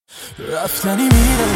رفتنی میره،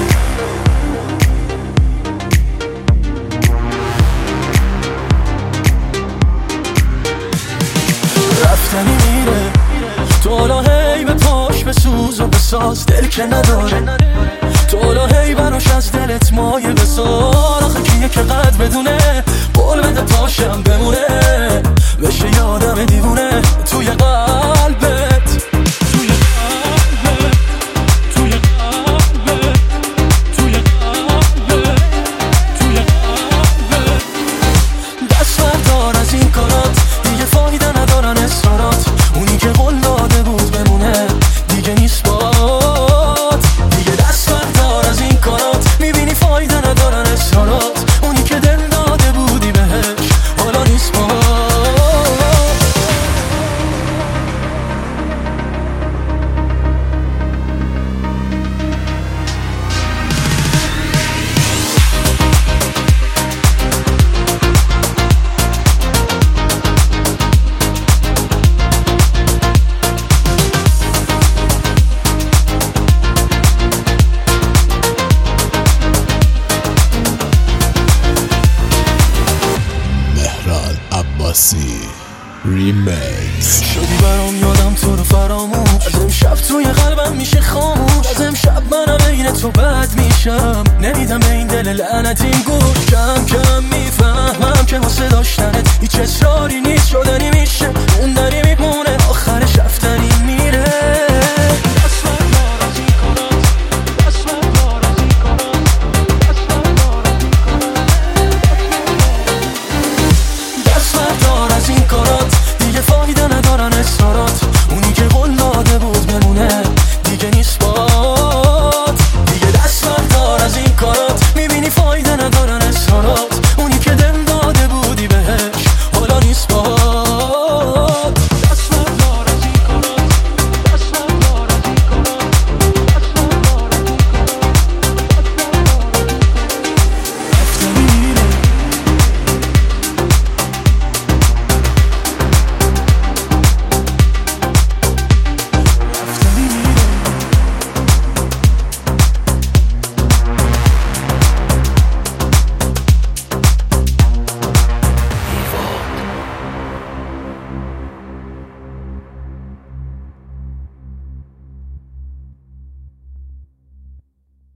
رفتنی میره، تو حالا هی به پاش بسوز و بساز، دل که نداره تو حالا هی براش از دلت مایه بسار. آخه کیه که قد بدونه قول بده پاشم بمونه، بشه یادم دیوونه توی قلبت، توی قلبت، توی قلبت، توی قلبت، توی قلبت. دست بردار از این کارات، دیگه فایده ندارن اصرارات. اونی که قول داده بود بمونه دیگه نیست بات. دیگه دست بردار از این کارات، میبینی فایده ندارن اصرارات. اونی که دل داده بودی بهش حالا نیست بات. ریمیکس. شدی برام یادم تو رو فراموش، از امشب توی قلبم میشه خاموش. از امشب منم بین تو بد میشم، نمیدم به این دل لعنتیم گوش. کم کم میفهمم که واسه داشتنت هیچ اصراری نیست، شدنی میشه موندنی